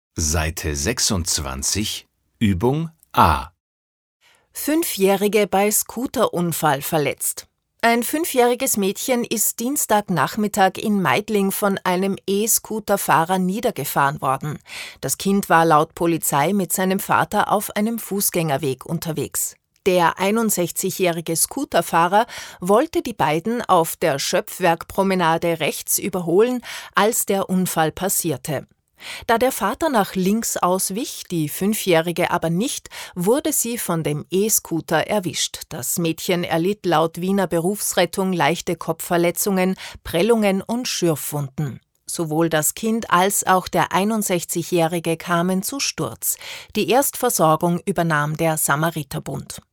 Seite 26, Übung A. 5-Jährige bei Scooterunfall verletzt. Ein 5-jähriges Mädchen ist Dienstagnachmittag in Meidling von einem E-Scooter-Fahrer niedergefahren worden. Das Kind war laut Polizei mit seinem Vater auf einem Fußgängerweg unterwegs. Der 61-jährige Scooterfahrer wollte die beiden auf der Schöpfwerkpromenade rechts überholen, als der Unfall passierte. Da der Vater nach links auswich, die 5-Jährige aber nicht, wurde sie von dem E-Scooter erwischt. Das Mädchen erlitt laut Wiener Berufsrettung leichte Kopfverletzungen, Prellungen und Schürfwunden. Sowohl das Kind als auch der 61-Jährige kamen zu Sturz. Die Erstversorgung übernahm der Samariterbund.